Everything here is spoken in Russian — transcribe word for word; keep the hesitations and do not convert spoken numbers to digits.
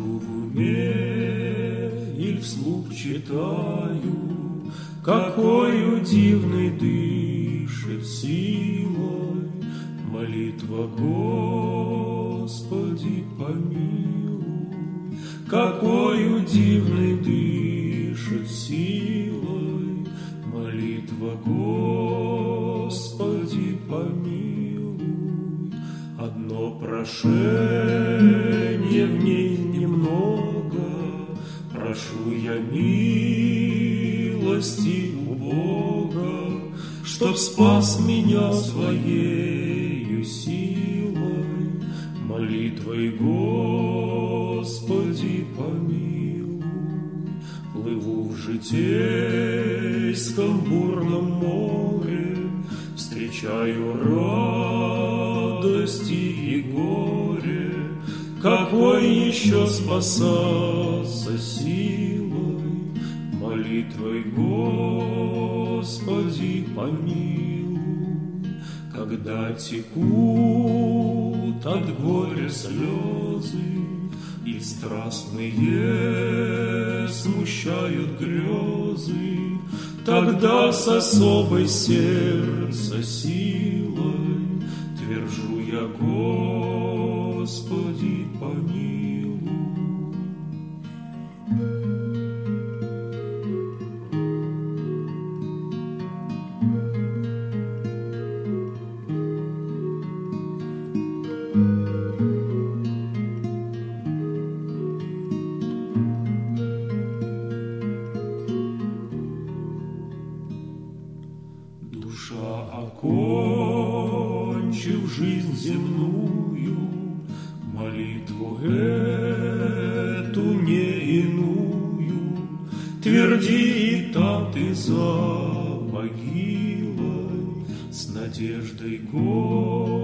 сижу в уме и вслух читаю, какою дивной дышит силой молитва: Господи, помилуй. Какою дивной дышит силой молитва: Господи, помилуй. Одно прошение в ней немного, прошу я милости у Бога, чтоб спас меня своею силой, молитвой: Господи, помилуй. Плыву в житейском бурном море, встречаю радости и горе. Какой еще спасаться силой, молитвой: Господи, помилуй. Когда текут от горя слезы и страстные смущают грезы, тогда с особой сердца силой твержу я: Господи, помилуй. Душа, окончив жизнь земную, молитву эту не иную, тверди та ты за могилой, с надеждой Господи,